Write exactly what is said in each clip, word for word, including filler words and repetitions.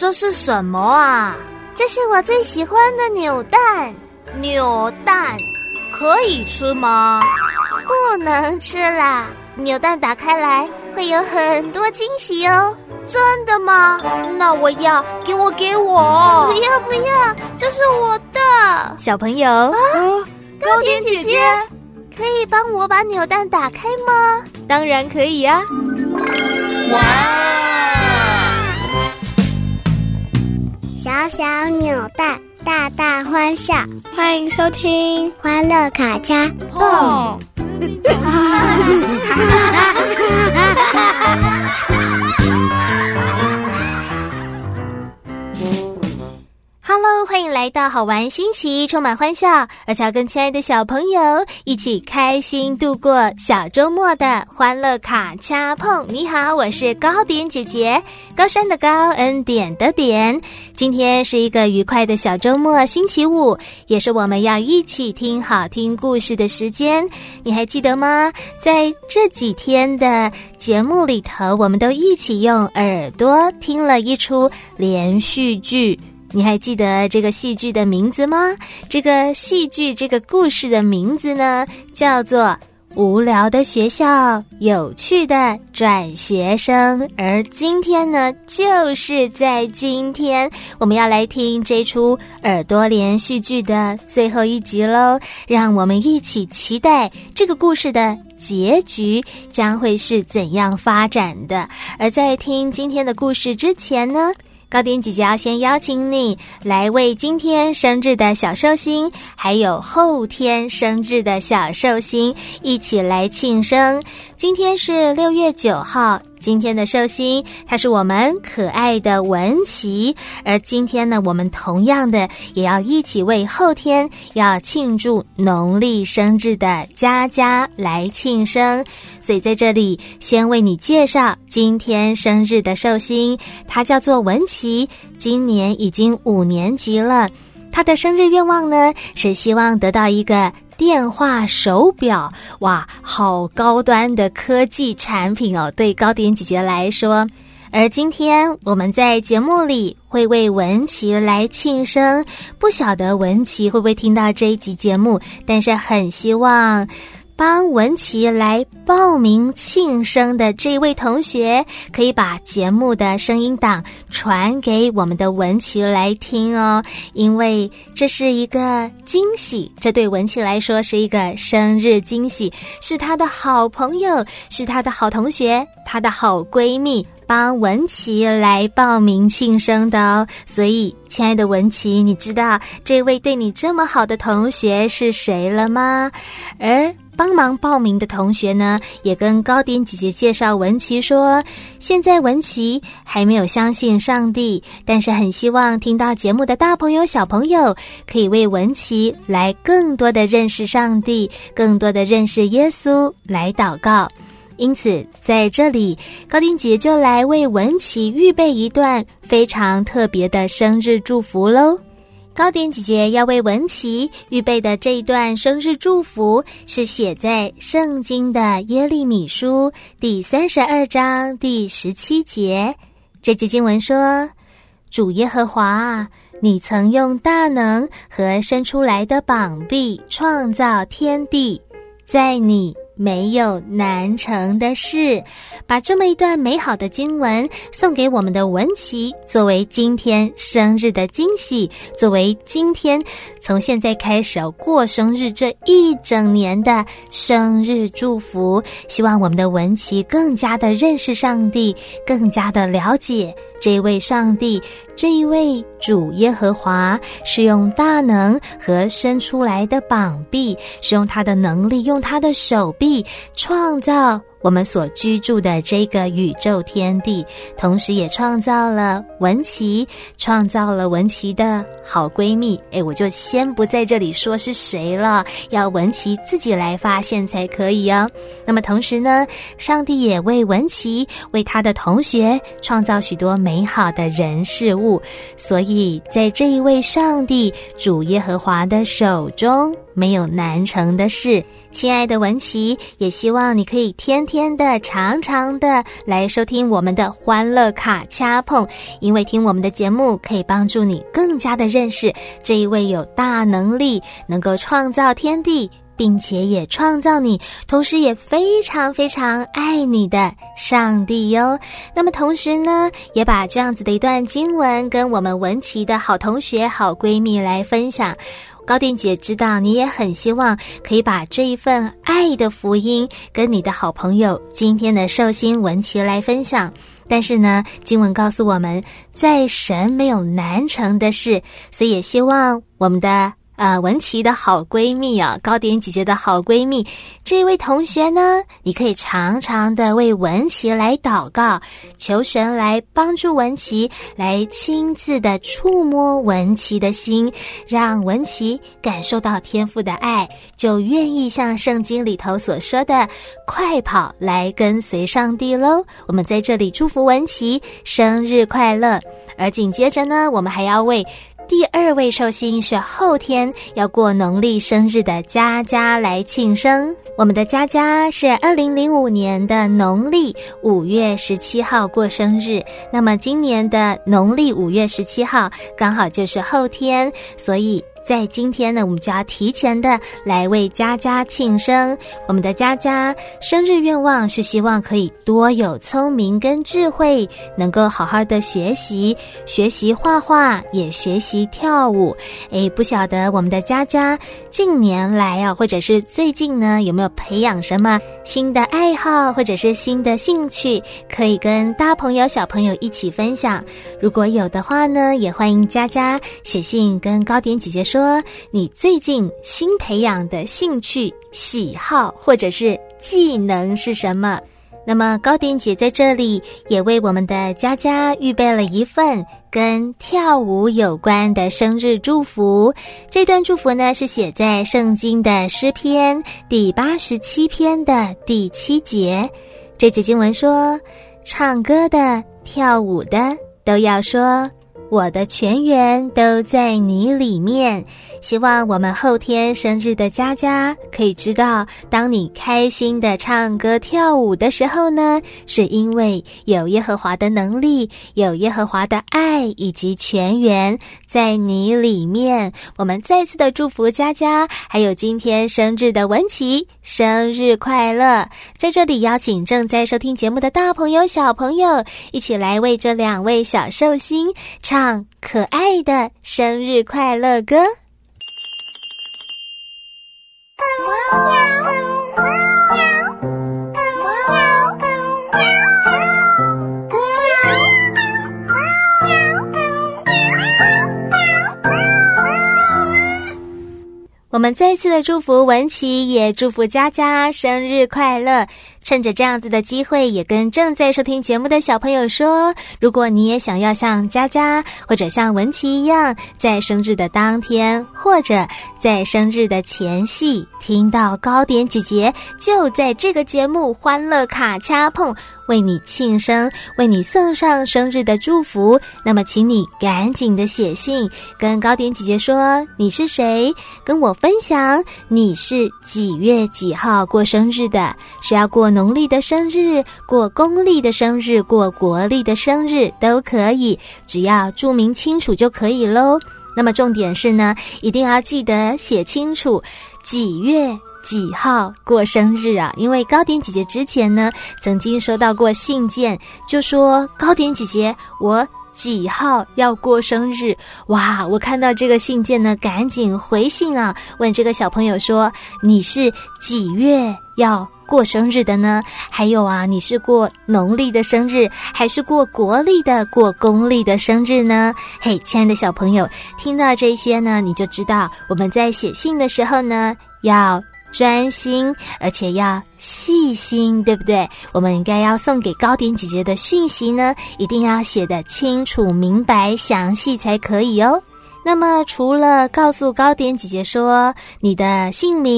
这是什么啊？ 这是我最喜欢的扭蛋。 扭蛋可以吃吗？ 不能吃啦，扭蛋打开来会有很多惊喜哦。 真的吗？那我要，给我给我！ 不要不要，这是我的。 小朋友啊，糕点姐姐，可以帮我把扭蛋打开吗？ 当然可以呀、啊！ 哇！ 小小扭蛋，大大欢笑。 欢迎收听《 欢乐卡恰蹦》。 Hello， 欢迎来到好玩新奇、充满欢笑，而且要跟亲爱的小朋友一起开心度过小周末的欢乐卡恰碰。你好，我是糕点姐姐，高山的高，恩典的点。今天是一个愉快的小周末，星期五，也是我们要一起听好听故事的时间。你还记得吗？在这几天的节目里头，我们都一起用耳朵听了一出连续剧。你还记得这个戏剧的名字吗？这个戏剧这个故事的名字呢，叫做无聊的学校，有趣的转学生。而今天呢，就是在今天，我们要来听这出耳朵连续剧的最后一集咯。让我们一起期待这个故事的结局将会是怎样发展的。而在听今天的故事之前呢，糕点姐姐要先邀请你来为今天生日的小寿星，还有后天生日的小寿星一起来庆生。今天是六月九号，今天的寿星她是我们可爱的文琪，而今天呢，我们同样的也要一起为后天要庆祝农历生日的佳佳来庆生。所以在这里先为你介绍今天生日的寿星，她叫做文琪，今年已经五年级了。她的生日愿望呢，是希望得到一个电话手表。哇，好高端的科技产品哦，对糕点姐姐来说。而今天我们在节目里会为文琪来庆生，不晓得文琪会不会听到这一集节目，但是很希望帮文琪来报名庆生的这位同学，可以把节目的声音档传给我们的文琪来听哦，因为这是一个惊喜，这对文琪来说是一个生日惊喜，是她的好朋友，是她的好同学，她的好闺蜜帮文琪来报名庆生的哦。所以亲爱的文琪，你知道这位对你这么好的同学是谁了吗？而帮忙报名的同学呢，也跟糕点姐姐介绍文琪说，现在文琪还没有相信上帝，但是很希望听到节目的大朋友小朋友可以为文琪来更多的认识上帝，更多的认识耶稣来祷告。因此在这里，糕点姐就来为文琪预备一段非常特别的生日祝福咯。糕点姐姐要为文琪预备的这一段生日祝福，是写在圣经的耶利米书第三十二章第十七节。这节经文说，主耶和华，你曾用大能和伸出来的膀臂创造天地，在你没有难成的事。把这么一段美好的经文送给我们的文琪，作为今天生日的惊喜，作为今天从现在开始过生日这一整年的生日祝福。希望我们的文琪更加的认识上帝，更加的了解这位上帝，这一位主耶和华是用大能和伸出来的膀臂，是用他的能力，用他的手臂创造我们所居住的这个宇宙天地，同时也创造了文琪，创造了文琪的好闺蜜。诶，我就先不在这里说是谁了，要文琪自己来发现才可以哦。那么同时呢，上帝也为文琪，为他的同学创造许多美好的人事物，所以在这一位上帝主耶和华的手中， 没有难成的事。亲爱的文琪，也希望你可以天天的常常的来收听我们的欢乐卡掐碰，因为听我们的节目可以帮助你更加的认识这一位有大能力能够创造天地并且也创造你，同时也非常非常爱你的上帝哟。那么同时呢，也把这样子的一段经文跟我们文琪的好同学好闺蜜来分享。高典姐知道你也很希望可以把这一份爱的福音跟你的好朋友今天的寿星文琪来分享，但是呢，经文告诉我们在神没有难成的事，所以也希望我们的呃，文琪的好闺蜜啊，高典姐姐的好闺蜜，这位同学呢，你可以常常的为文琪来祷告，求神来帮助文琪，来亲自的触摸文琪的心，让文琪感受到天父的爱，就愿意像圣经里头所说的快跑来跟随上帝咯。我们在这里祝福文琪生日快乐。而紧接着呢，我们还要为第二位寿星是后天要过农历生日的佳佳来庆生。我们的佳佳是二零零五年的农历五月十七号过生日，那么今年的农历五月十七号刚好就是后天，所以在今天呢，我们就要提前的来为佳佳庆生。我们的佳佳生日愿望是希望可以多有聪明跟智慧，能够好好的学习学习画画，也学习跳舞。诶，不晓得我们的佳佳近年来啊，或者是最近呢，有没有培养什么新的爱好或者是新的兴趣，可以跟大朋友小朋友一起分享。如果有的话呢，也欢迎佳佳写信跟高典姐姐说说你最近新培养的兴趣、喜好或者是技能是什么。那么高典姐在这里也为我们的佳佳预备了一份跟跳舞有关的生日祝福。这段祝福呢，是写在圣经的诗篇第八十七篇的第七节。这节经文说，唱歌的、跳舞的都要说，我的全员都在你里面。希望我们后天生日的佳佳可以知道，当你开心的唱歌跳舞的时候呢，是因为有耶和华的能力，有耶和华的爱以及全员在你里面。我们再次的祝福佳佳还有今天生日的文琪生日快乐。在这里邀请正在收听节目的大朋友小朋友一起来为这两位小寿星唱可爱的生日快乐歌。我们再次的祝福文琪，也祝福佳佳生日快乐。趁着这样子的机会，也跟正在收听节目的小朋友说，如果你也想要像佳佳或者像文琪一样，在生日的当天或者在生日的前夕听到高典姐姐就在这个节目欢乐卡掐碰为你庆生，为你送上生日的祝福，那么请你赶紧的写信跟高典姐姐说你是谁，跟我分享你是几月几号过生日的，是要过农历的生日，过公历的生日，过国历的生日都可以，只要注明清楚就可以咯。那么重点是呢，一定要记得写清楚几月几号过生日啊，因为高典姐姐之前呢曾经收到过信件，就说高典姐姐我几号要过生日。哇，我看到这个信件呢赶紧回信啊，问这个小朋友说你是几月要过生日的呢？还有啊，你是过农历的生日还是过国历的过公历的生日呢？嘿，亲爱的小朋友，听到这些呢，你就知道我们在写信的时候呢要专心而且要细心，对不对？我们应该要送给高典姐姐的讯息呢，一定要写得清楚明白详细才可以哦。那么除了告诉高典姐姐说你的姓名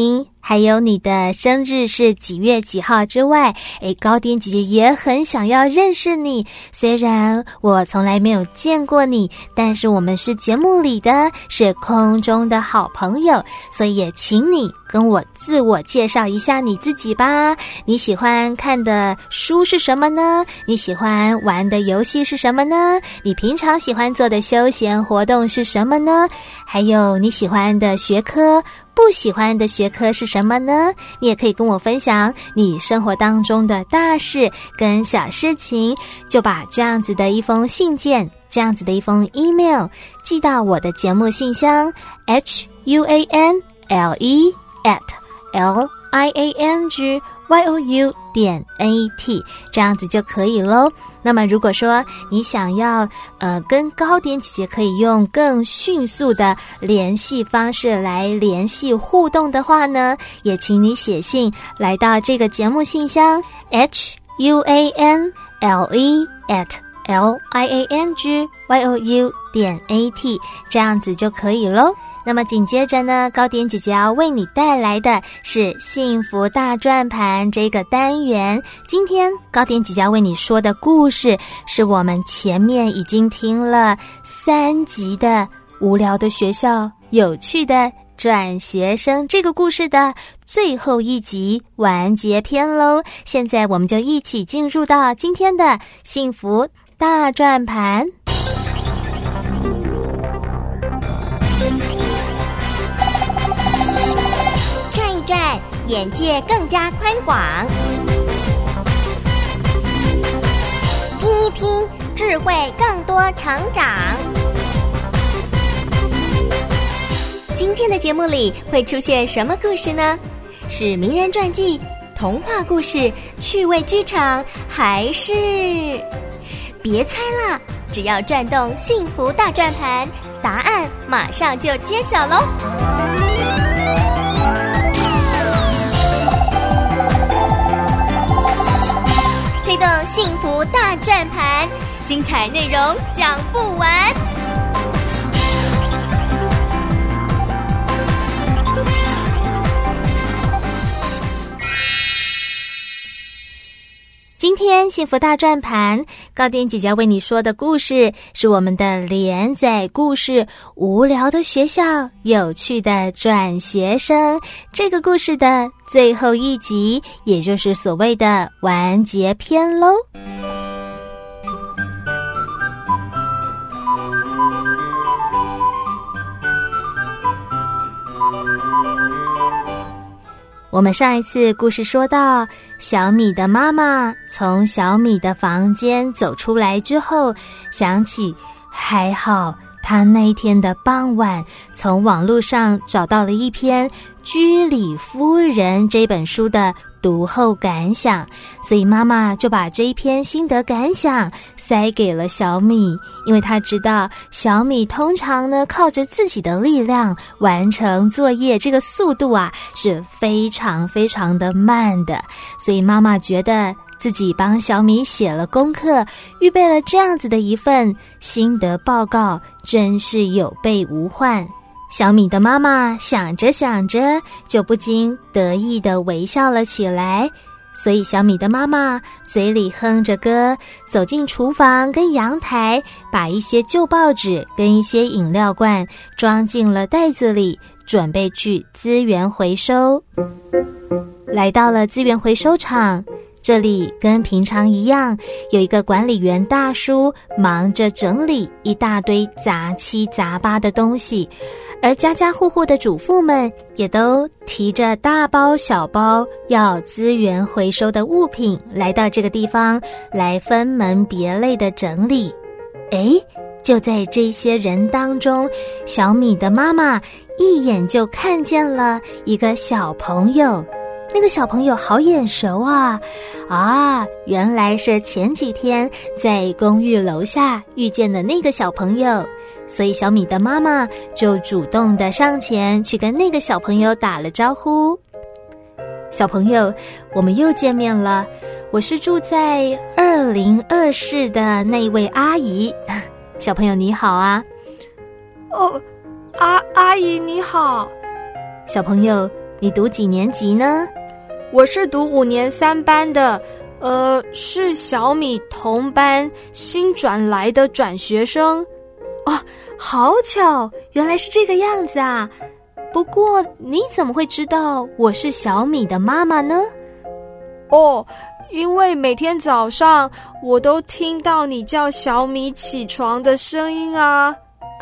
还有你的生日是几月几号之外，诶，糕点姐姐也很想要认识你。虽然我从来没有见过你，但是我们是节目里的，是空中的好朋友，所以也请你跟我自我介绍一下你自己吧。你喜欢看的书是什么呢？你喜欢玩的游戏是什么呢？你平常喜欢做的休闲活动是什么呢？还有你喜欢的学科，不喜欢的学科是什么呢？你也可以跟我分享你生活当中的大事跟小事情，就把这样子的一封信件，这样子的一封 email 寄到我的节目信箱 h u a n l e at l i a n g y o u 点 a t， 这样子就可以咯。那么如果说你想要呃跟糕点姐姐可以用更迅速的联系方式来联系互动的话呢，也请你写信来到这个节目信箱 h u a n l e at l i a n g y o u 点 a t， 这样子就可以咯。那么紧接着呢，糕点姐姐要为你带来的是幸福大转盘这个单元。今天糕点姐姐要为你说的故事是我们前面已经听了三集的无聊的学校有趣的转学生这个故事的最后一集完结篇咯。现在我们就一起进入到今天的幸福大转盘。 转，眼界更加宽广，听一听，智慧更多成长。今天的节目里会出现什么故事呢？是名人传记、童话故事、趣味剧场，还是……别猜了，只要转动幸福大转盘，答案马上就揭晓咯。推动幸福大转盘，精彩内容讲不完。 今天幸福大转盘，糕点姐姐为你说的故事是我们的连载故事《无聊的学校，有趣的转学生》这个故事的最后一集，也就是所谓的完结篇咯。我们上一次故事说到，小米的妈妈从小米的房间走出来之后，想起还好她那一天的傍晚从网络上找到了一篇《居里夫人》这本书的读后感想，所以妈妈就把这一篇心得感想塞给了小米，因为她知道小米通常呢靠着自己的力量完成作业，这个速度啊是非常非常的慢的，所以妈妈觉得自己帮小米写了功课，预备了这样子的一份心得报告，真是有备无患。小米的妈妈想着想着，就不禁得意地微笑了起来。所以小米的妈妈嘴里哼着歌，走进厨房跟阳台，把一些旧报纸跟一些饮料罐装进了袋子里，准备去资源回收。来到了资源回收场，这里跟平常一样，有一个管理员大叔忙着整理一大堆杂七杂八的东西，而家家户户的主妇们也都提着大包小包要资源回收的物品来到这个地方，来分门别类的整理。诶，就在这些人当中，小米的妈妈一眼就看见了一个小朋友。那个小朋友好眼熟啊！啊，原来是前几天在公寓楼下遇见的那个小朋友。所以小米的妈妈就主动的上前去跟那个小朋友打了招呼。小朋友，我们又见面了，我是住在二零二室的那位阿姨。小朋友你好啊。 哦，阿阿姨你好。 小朋友， 你读几年级呢？ 我是读五年三班的，呃，是小米同班新转来的转学生。 哦，好巧，原来是这个样子啊。不过你怎么会知道我是小米的妈妈呢？ 哦，因为每天早上我都听到你叫小米起床的声音啊。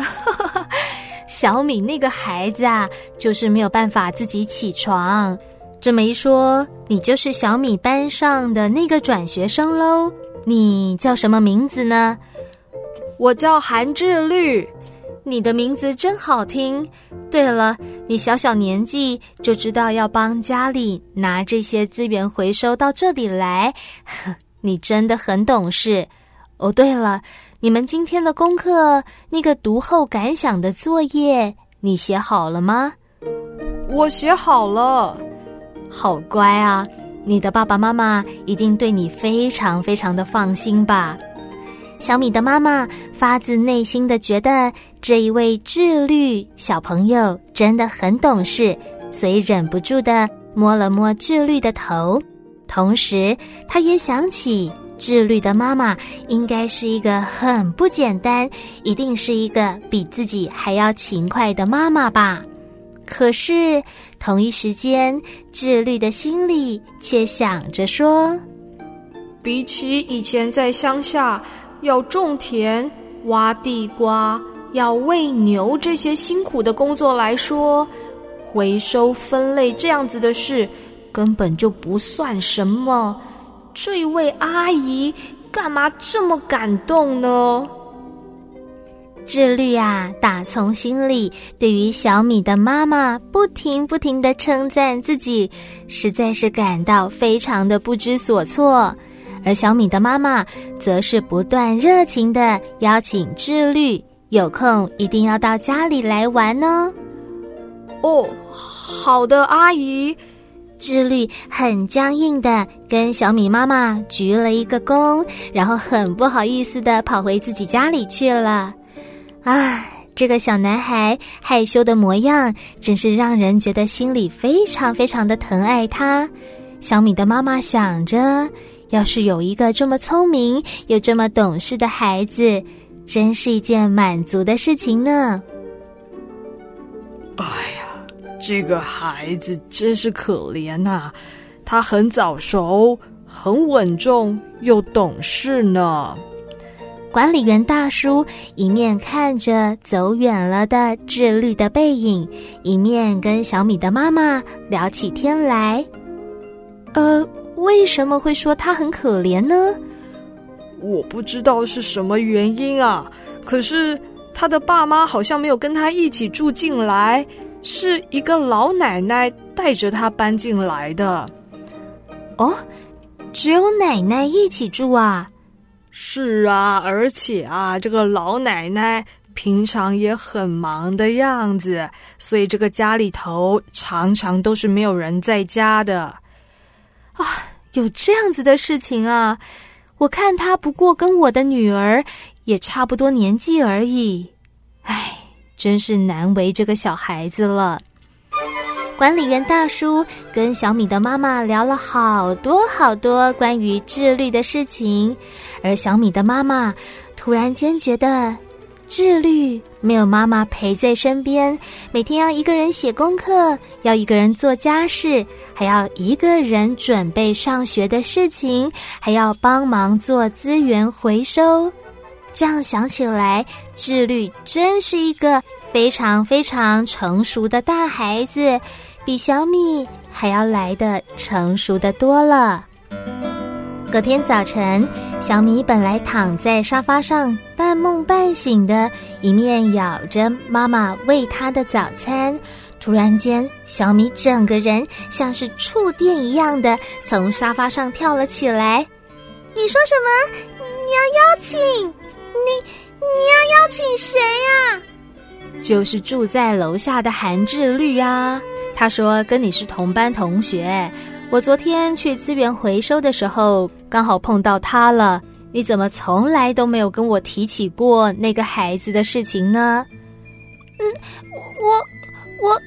小米那个孩子啊，就是没有办法自己起床。这么一说，你就是小米班上的那个转学生喽。你叫什么名字呢？ 我叫韩志律。 你的名字真好听。对了，你小小年纪就知道要帮家里拿这些资源回收到这里来，你真的很懂事。哦，对了，你们今天的功课那个读后感想的作业，你写好了吗？ 我写好了。 好乖啊，你的爸爸妈妈一定对你非常非常的放心吧。小米的妈妈发自内心的觉得这一位志律小朋友真的很懂事，所以忍不住的摸了摸志律的头。同时她也想起志律的妈妈应该是一个很不简单，一定是一个比自己还要勤快的妈妈吧。可是同一时间，志律的心里却想着说， 比起以前在乡下要种田、挖地瓜、要喂牛这些辛苦的工作来说，回收分类这样子的事根本就不算什么。这位阿姨干嘛这么感动呢？ 志律啊，打从心里对于小米的妈妈不停不停地称赞自己，实在是感到非常的不知所措。而小米的妈妈则是不断热情地邀请志律有空一定要到家里来玩哦。 哦，好的，阿姨。 志律很僵硬地跟小米妈妈鞠了一个躬，然后很不好意思地跑回自己家里去了。啊，这个小男孩害羞的模样真是让人觉得心里非常非常的疼爱他。小米的妈妈想着，要是有一个这么聪明又这么懂事的孩子，真是一件满足的事情呢。 哎呀，这个孩子真是可怜啊，他很早熟，很稳重又懂事呢。 管理员大叔一面看着走远了的志律的背影，一面跟小米的妈妈聊起天来。呃，为什么会说他很可怜呢？ 我不知道是什么原因啊，可是他的爸妈好像没有跟他一起住进来，是一个老奶奶带着他搬进来的。 哦，只有奶奶一起住啊？ 是啊，而且啊，这个老奶奶平常也很忙的样子，所以这个家里头常常都是没有人在家的。 啊，有这样子的事情啊！我看他不过跟我的女儿也差不多年纪而已。唉，真是难为这个小孩子了。管理员大叔跟小米的妈妈聊了好多好多关于志律的事情，而小米的妈妈突然间觉得志律没有妈妈陪在身边，每天要一个人写功课，要一个人做家事，还要一个人准备上学的事情，还要帮忙做资源回收。这样想起来，志律真是一个非常非常成熟的大孩子，比小米还要来得成熟的多了。隔天早晨，小米本来躺在沙发上半梦半醒的，一面咬着妈妈喂他的早餐，突然间小米整个人像是触电一样的从沙发上跳了起来。 你说什么？你要邀请？你你要邀请谁啊？ 就是住在楼下的韩志律啊，他说跟你是同班同学，我昨天去资源回收的时候刚好碰到他了，你怎么从来都没有跟我提起过那个孩子的事情呢？ 嗯，我我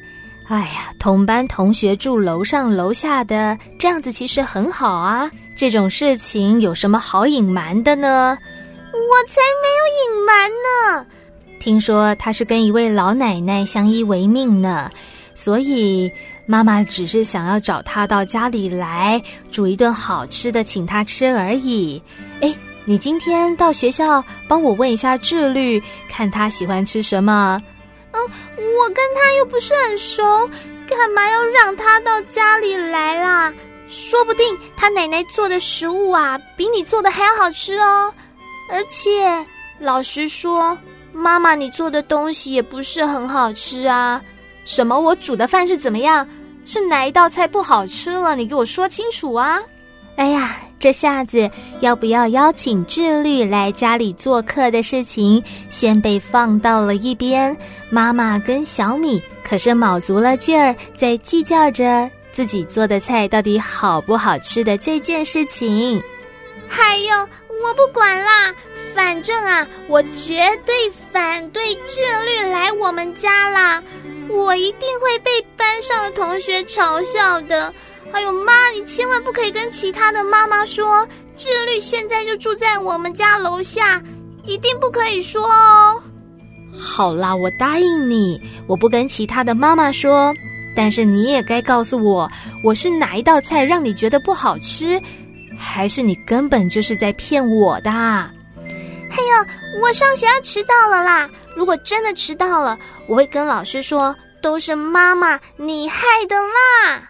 哎呀，同班同学住楼上楼下的，这样子其实很好啊。这种事情有什么好隐瞒的呢？ 我才没有隐瞒呢。 听说他是跟一位老奶奶相依为命呢，所以妈妈只是想要找他到家里来，煮一顿好吃的请他吃而已。诶，你今天到学校帮我问一下志律，看他喜欢吃什么。 嗯，我跟他又不是很熟，干嘛要让他到家里来啦？说不定他奶奶做的食物啊，比你做的还要好吃哦。而且老实说，妈妈你做的东西也不是很好吃啊。 什么？我煮的饭是怎么样？是哪一道菜不好吃了？你给我说清楚啊！哎呀，这下子要不要邀请志律来家里做客的事情，先被放到了一边。妈妈跟小米可是卯足了劲儿，在计较着自己做的菜到底好不好吃的这件事情。 还有，我不管啦，反正啊，我绝对反对志律来我们家啦，我一定会被班上的同学嘲笑的。还有妈，你千万不可以跟其他的妈妈说，志律现在就住在我们家楼下，一定不可以说哦。 好啦，我答应你，我不跟其他的妈妈说，但是你也该告诉我，我是哪一道菜让你觉得不好吃，还是你根本就是在骗我的？ 还有，我上学要迟到了啦，如果真的迟到了，我会跟老师说，都是妈妈你害的啦。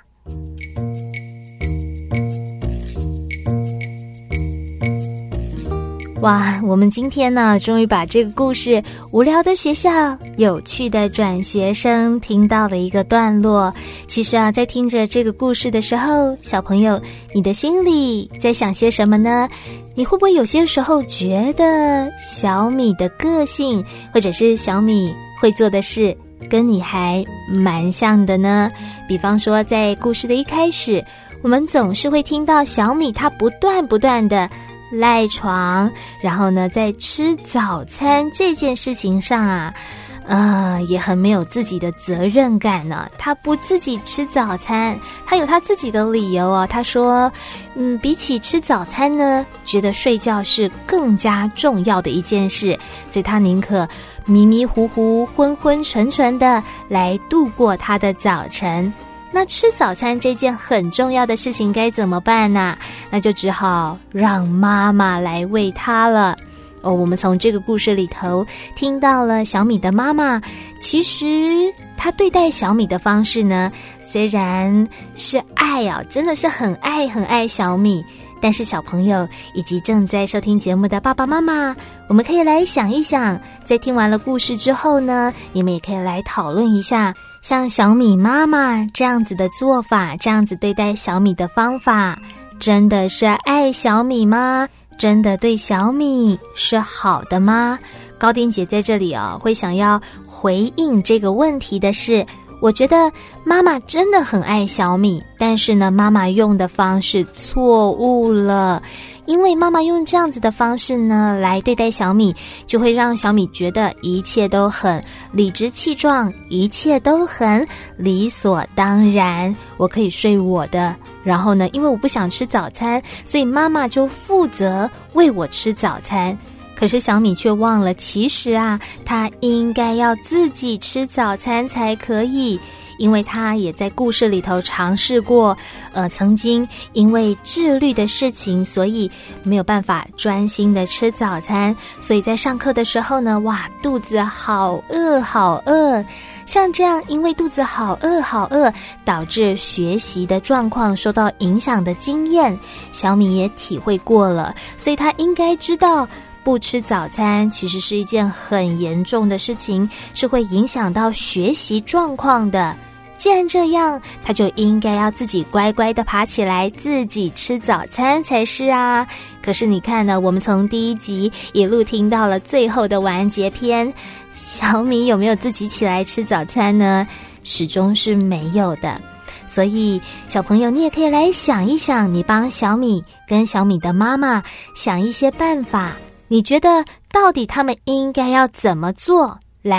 哇，我们今天呢，终于把这个故事无聊的学校，有趣的转学生听到了一个段落。其实啊，在听着这个故事的时候，小朋友，你的心里在想些什么呢？你会不会有些时候觉得小米的个性，或者是小米会做的事，跟你还蛮像的呢？比方说，在故事的一开始，我们总是会听到小米他不断不断的赖床，然后呢，在吃早餐这件事情上啊，呃，也很没有自己的责任感呢。他不自己吃早餐，他有他自己的理由哦。他说，嗯，比起吃早餐呢，觉得睡觉是更加重要的一件事，所以他宁可迷迷糊糊、昏昏沉沉的来度过他的早晨。那吃早餐这件很重要的事情该怎么办呢？那就只好让妈妈来喂他了。哦，我们从这个故事里头听到了小米的妈妈，其实她对待小米的方式呢，虽然是爱啊，真的是很爱很爱小米，但是小朋友以及正在收听节目的爸爸妈妈，我们可以来想一想，在听完了故事之后呢，你们也可以来讨论一下，像小米妈妈这样子的做法，这样子对待小米的方法，真的是爱小米吗？真的对小米是好的吗？高丁姐在这里啊，会想要回应这个问题的是，我觉得妈妈真的很爱小米，但是呢，妈妈用的方式错误了。因为妈妈用这样子的方式呢来对待小米，就会让小米觉得一切都很理直气壮，一切都很理所当然，我可以睡我的，然后呢，因为我不想吃早餐，所以妈妈就负责喂我吃早餐。可是小米却忘了，其实啊，她应该要自己吃早餐才可以，因为他也在故事里头尝试过，呃，曾经因为智律的事情，所以没有办法专心的吃早餐，所以在上课的时候呢，哇，肚子好饿好饿。像这样因为肚子好饿好饿导致学习的状况受到影响的经验，小米也体会过了，所以他应该知道不吃早餐其实是一件很严重的事情，是会影响到学习状况的。既然这样，他就应该要自己乖乖的爬起来，自己吃早餐才是啊。可是你看呢，我们从第一集一路听到了最后的完结篇，小米有没有自己起来吃早餐呢？始终是没有的。所以小朋友，你也可以来想一想，你帮小米跟小米的妈妈想一些办法，你觉得到底他们应该要怎么做来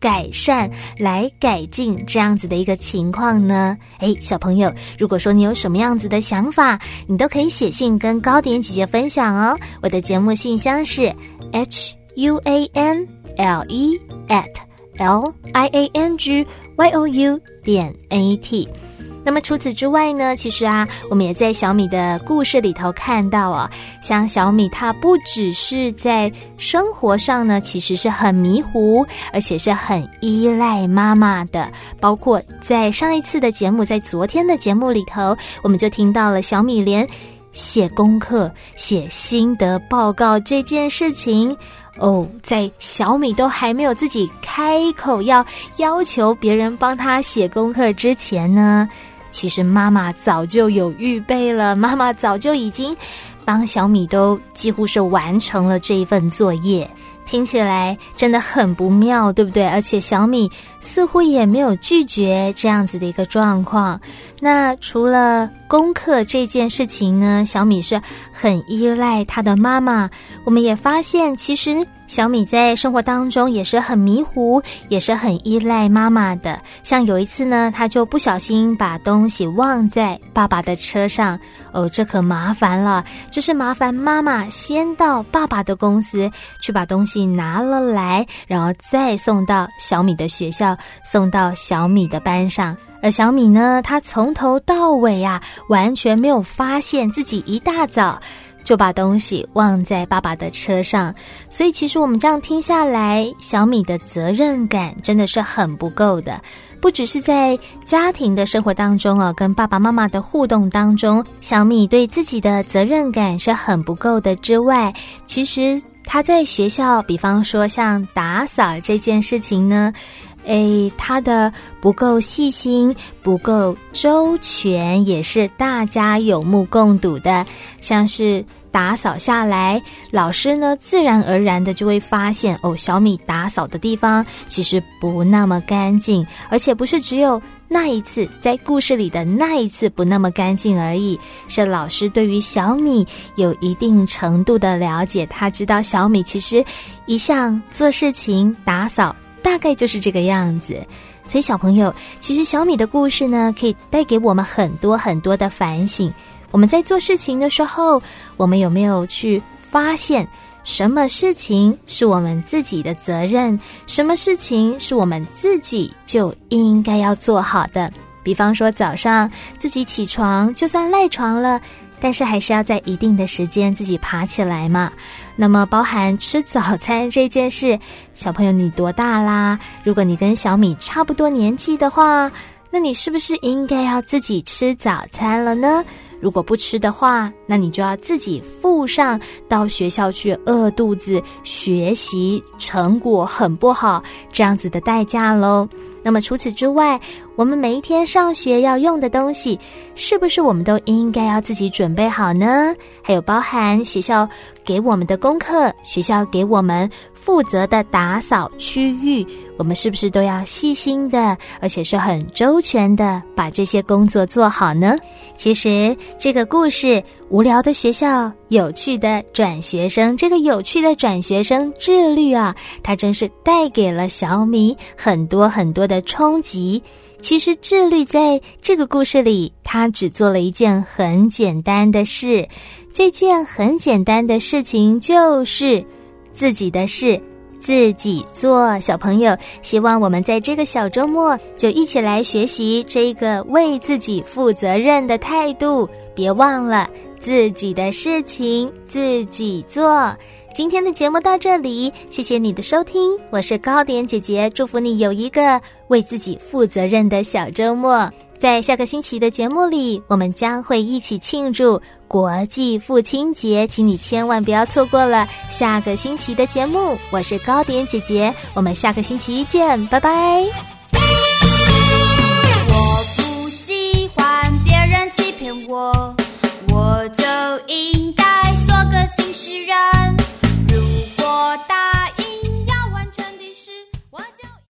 改善、来改进这样子的一个情况呢？诶，小朋友，如果说你有什么样子的想法，你都可以写信跟高点姐姐分享哦。我的节目信箱是 h u a n l e at l i a n g y o u 点 a t。那么除此之外呢，其实啊，我们也在小米的故事里头看到啊，像小米它不只是在生活上呢，其实是很迷糊，而且是很依赖妈妈的。包括在上一次的节目，在昨天的节目里头，我们就听到了小米连写功课、写心得报告这件事情哦，在小米都还没有自己开口要要求别人帮他写功课之前呢，其实妈妈早就有预备了，妈妈早就已经帮小米都几乎是完成了这一份作业。听起来真的很不妙，对不对？而且小米似乎也没有拒绝这样子的一个状况。那除了功课这件事情呢，小米是很依赖他的妈妈。我们也发现，其实小米在生活当中也是很迷糊，也是很依赖妈妈的。像有一次呢，他就不小心把东西忘在爸爸的车上，哦，这可麻烦了，这是麻烦妈妈先到爸爸的公司去把东西拿了来，然后再送到小米的学校，送到小米的班上。而小米呢，他从头到尾啊，完全没有发现自己一大早就把东西忘在爸爸的车上。所以其实我们这样听下来，小米的责任感真的是很不够的。不只是在家庭的生活当中啊，跟爸爸妈妈的互动当中，小米对自己的责任感是很不够的之外，其实他在学校，比方说像打扫这件事情呢，诶，他的不够细心，不够周全，也是大家有目共睹的。像是打扫下来，老师呢自然而然的就会发现，哦，小米打扫的地方其实不那么干净，而且不是只有那一次，在故事里的那一次不那么干净而已，是老师对于小米有一定程度的了解，他知道小米其实一向做事情打扫大概就是这个样子。所以小朋友，其实小米的故事呢，可以带给我们很多很多的反省。我们在做事情的时候，我们有没有去发现什么事情是我们自己的责任，什么事情是我们自己就应该要做好的？比方说早上自己起床，就算赖床了，但是还是要在一定的时间自己爬起来嘛。那么包含吃早餐这件事，小朋友你多大啦？如果你跟小米差不多年纪的话，那你是不是应该要自己吃早餐了呢？如果不吃的话，那你就要自己付上到学校去饿肚子，学习成果很不好这样子的代价咯。那么除此之外，我们每一天上学要用的东西，是不是我们都应该要自己准备好呢？还有包含学校给我们的功课，学校给我们负责的打扫区域，我们是不是都要细心的，而且是很周全的把这些工作做好呢？其实这个故事，无聊的学校，有趣的转学生，这个有趣的转学生智律啊，它真是带给了小米很多很多的冲击。其实智律在这个故事里，他只做了一件很简单的事，这件很简单的事情就是自己的事自己做。小朋友，希望我们在这个小周末就一起来学习这个为自己负责任的态度，别忘了自己的事情自己做。今天的节目到这里，谢谢你的收听，我是高点姐姐，祝福你有一个为自己负责任的小周末。在下个星期的节目里，我们将会一起庆祝国际父亲节，请你千万不要错过了下个星期的节目。我是高点姐姐，我们下个星期一见，拜拜。